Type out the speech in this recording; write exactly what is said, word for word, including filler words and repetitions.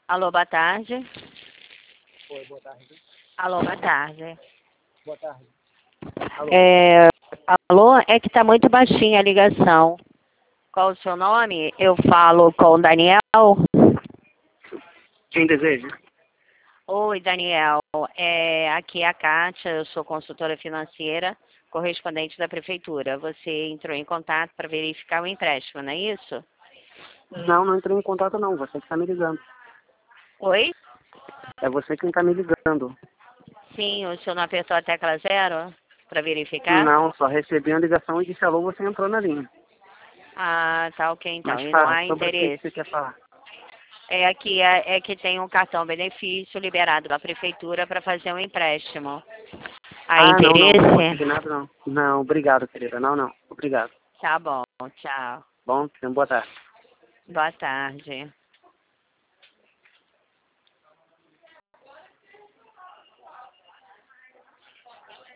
Alô, boa tarde. Oi, boa tarde. Alô, boa tarde. Boa tarde. Alô. É, alô, é que tá muito baixinha a ligação. Qual o seu nome? Eu falo com o Daniel. Quem deseja? Oi, Daniel. É, aqui é a Kátia, eu sou consultora financeira, correspondente da prefeitura. Você entrou em contato para verificar o empréstimo, não é isso? Não, não entrei em contato não, você que está me ligando. Oi? É você quem está me ligando. Sim, o senhor não apertou a tecla zero para verificar? Não, só recebi a ligação e disse alô, você entrou na linha. Ah, tá ok então. Mas E não fala, há sobre o que que interesse. você quer falar? É aqui é, é que tem um cartão benefício liberado da prefeitura para fazer um empréstimo. Há Ah, não, não, não interesse? consegui nada não. Não, obrigado, querida. Não, não, obrigado. Tá bom, tchau. Bom, boa tarde. Boa tarde.